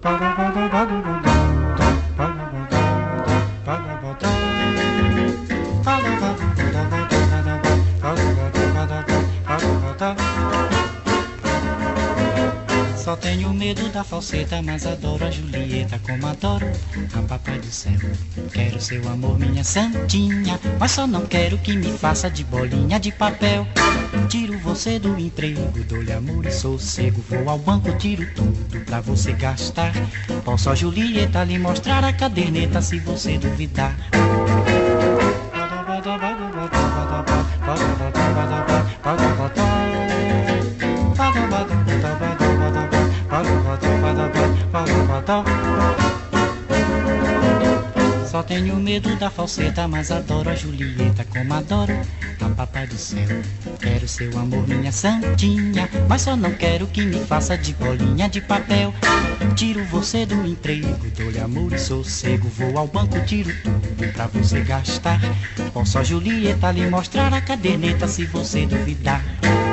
Só tenho medo da falseta, mas adoro a Julieta como adoro a papai do céu. Quero seu amor, minha santinha, mas só não quero que me faça de bolinha de papel. Tiro você do emprego, dou-lhe amor e sossego. Vou ao banco, tiro tudo pra você gastar. Posso a Julieta lhe mostrar a caderneta se você duvidar. Só tenho medo da falseta, mas adoro a Julieta como adoro a papai do céu. Quero seu amor, minha santinha, mas só não quero que me faça de bolinha de papel. Tiro você do emprego, dou-lhe amor e sossego. Vou ao banco, tiro tudo pra você gastar. Posso a Julieta lhe mostrar a caderneta se você duvidar.